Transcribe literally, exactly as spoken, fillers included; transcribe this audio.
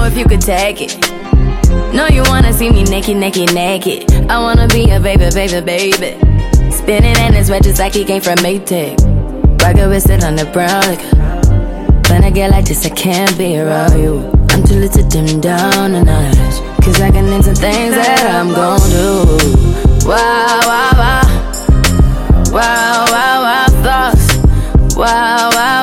if you could take it. No, you wanna see me naked, naked, naked. I wanna be a baby, baby, baby. Spinning in his red just like he came from Maytag. Rocket with it on the brown liquor. When I get like this, I can't be around you. I'm too little to dim down a notch, cause I can into things that I'm gon' do. Wow, wow, wow. Wow, wow, wow thoughts. Wow, wow.